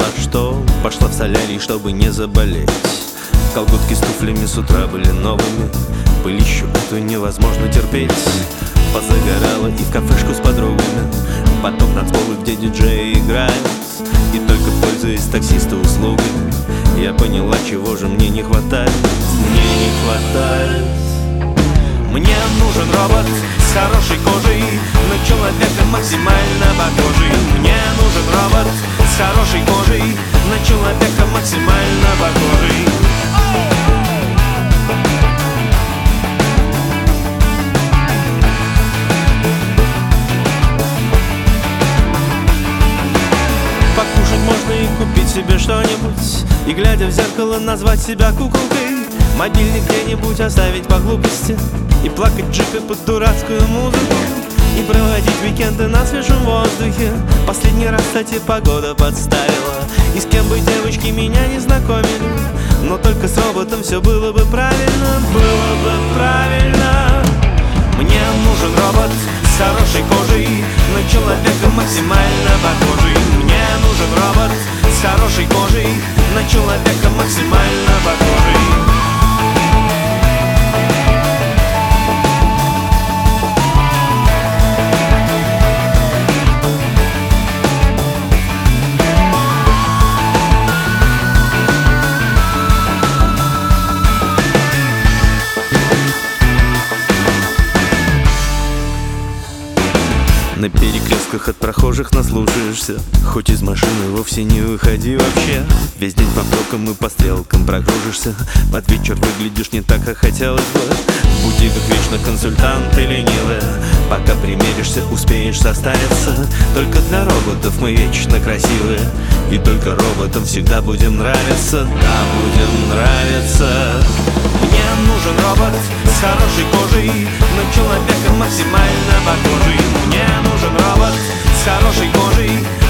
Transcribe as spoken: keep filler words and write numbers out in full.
что пошла в солярий, чтобы не заболеть. Колготки с туфлями с утра были новыми, пылищу эту невозможно терпеть. Позагорала и в кафешку с подругами, потом танцполы, где диджеи играют. И только пользуясь таксиста услугами, я поняла, чего же мне не хватает. Мне не хватает. Мне нужен робот с хорошей кожей, на человека максимально похожий. Мне нужен робот с хорошей кожей, на человека максимально похожий. Покушать можно и купить себе что-нибудь, и глядя в зеркало назвать себя куколкой. Мобильник где-нибудь оставить по глупости и плакать джипе под дурацкую музыку, и проводить уикенды на свежем воздухе. Последний раз, кстати, погода подставила, и с кем бы девочки меня не знакомили, но только с роботом все было бы правильно, было бы правильно. Мне нужен робот с хорошей кожей, на человека максимально похожий. Мне нужен робот с хорошей кожей, на человека максимально похожий. На перекрестках от прохожих наслушаешься, хоть из машины вовсе не выходи вообще. Весь день по пробкам и по стрелкам прокружишься, под вечер выглядишь не так, как хотелось бы. В бутиках вечно консультанты ленивые, пока примеришься, успеешь состариться. Только для роботов мы вечно красивые, и только роботам всегда будем нравиться. Да, будем нравиться. Мне нужен робот с хорошей кожей, на человека максимально похожий. Мне нужен робот с хорошей кожей,